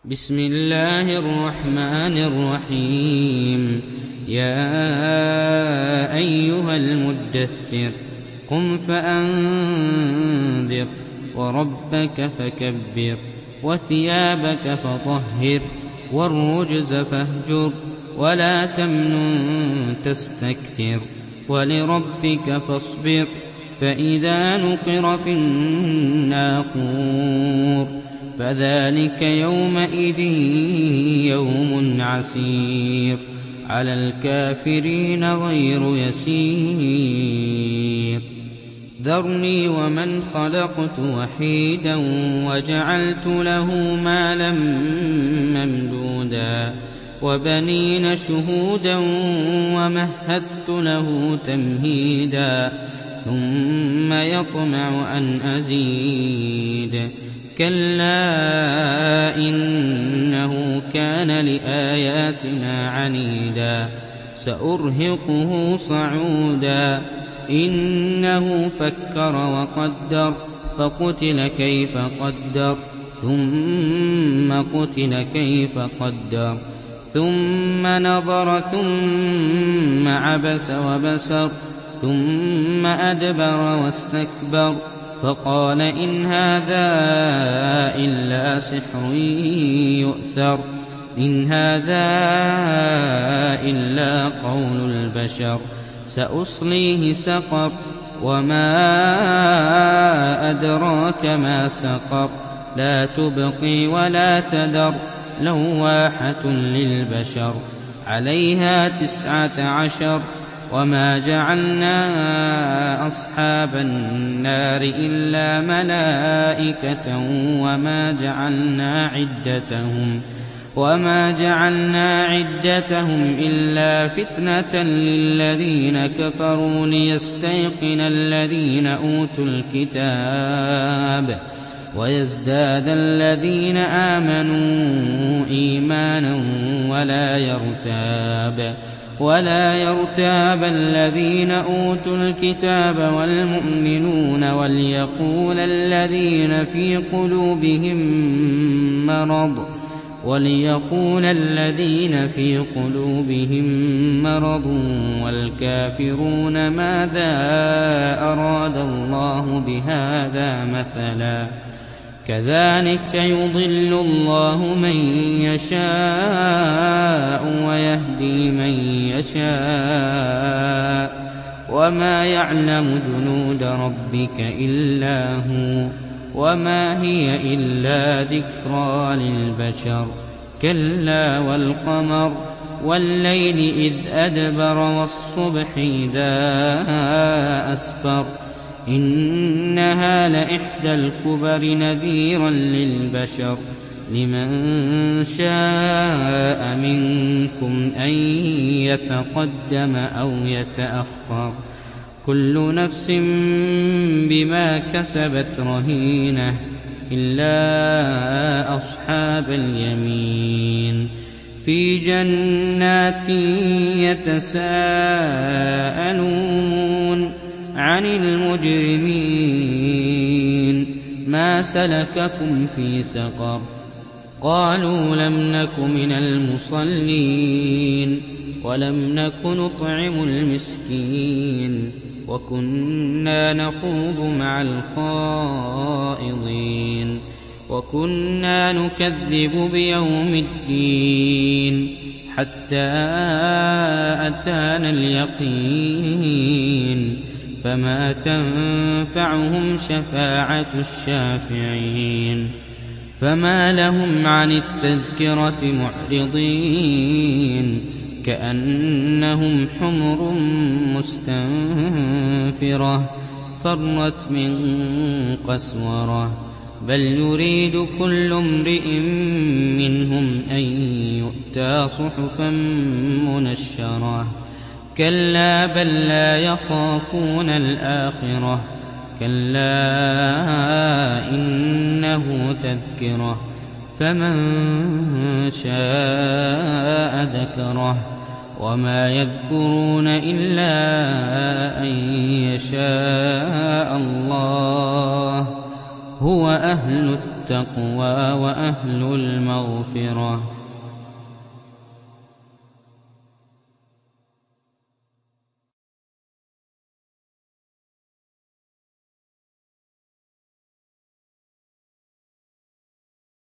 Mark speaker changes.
Speaker 1: بسم الله الرحمن الرحيم. يا أيها المدثر قم فأنذر وربك فكبر وثيابك فطهر والرجز فاهجر ولا تمنن تستكثر ولربك فاصبر فإذا نقر في الناقور فذلك يومئذ يوم عسير على الكافرين غير يسير. ذرني ومن خلقت وحيدا وجعلت له مالا ممدودا وبنين شهودا ومهدت له تمهيدا ثم يطمع أن أزيد كلا إنه كان لآياتنا عنيدا سأرهقه صعودا إنه فكر وقدر فقتل كيف قدر ثم قتل كيف قدر ثم نظر ثم عبس وبسر ثم أدبر واستكبر فقال إن هذا إلا سحر يؤثر إن هذا إلا قول البشر سأصليه سقر وما أدراك ما سقر لا تبقي ولا تذر لواحة للبشر عليها 19 وما جعلنا أصحاب النار إلا ملائكة وما جعلنا عدتهم إلا فتنة للذين كفروا ليستيقن الذين أوتوا الكتاب ويزداد الذين آمنوا إيمانا ولا يرتاب الذين أوتوا الكتاب والمؤمنون وليقول الذين في قلوبهم مرض والكافرون ماذا أراد الله بهذا مثلا كذلك يضل الله من يشاء ويهدي من يشاء وما يعلم جنود ربك إلا هو وما هي إلا ذكرى للبشر كلا والقمر والليل إذ أدبر والصبح إذا أسفر إنها لإحدى الكبر نذيرا للبشر لمن شاء منكم أن يتقدم أو يتأخر كل نفس بما كسبت رهينة إلا أصحاب اليمين في جنات يتساءلون عن المجرمين ما سلككم في سقر قالوا لم نك من المصلين ولم نك نطعم المسكين وكنا نخوض مع الخائضين وكنا نكذب بيوم الدين حتى أتانا اليقين فما تنفعهم شفاعة الشافعين فما لهم عن التذكرة معرضين كأنهم حمر مستنفرة فرت من قسورة بل يريد كل امرئ منهم أن يؤتى صحفا منشرة كلا بل لا يخافون الآخرة كلا إنه تذكرة فمن شاء ذكره وما يذكرون إلا أن يشاء الله هو أهل التقوى وأهل المغفرة.